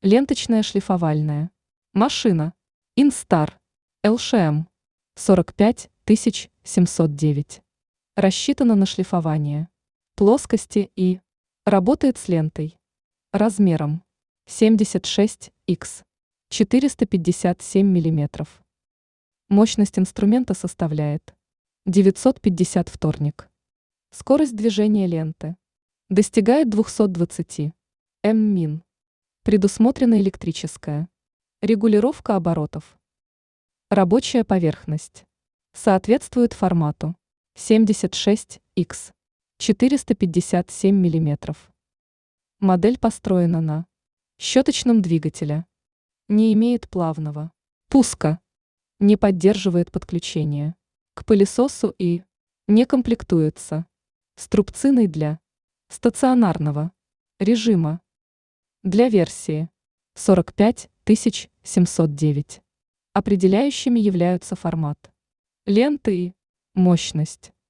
Ленточная шлифовальная. Машина. Инстар. ЛШМ. 45709. Рассчитана на шлифование плоскости и работает с лентой размером 76х 457 мм. Мощность инструмента составляет 950 вторник. Скорость движения ленты достигает 220 мин. Предусмотрена электрическая регулировка оборотов. Рабочая поверхность соответствует формату 76х 457 мм. Модель построена на щеточном двигателе. Не имеет плавного пуска. Не поддерживает подключение к пылесосу и не комплектуется струбциной для стационарного режима. Для версии 45709 определяющими являются формат ленты и мощность.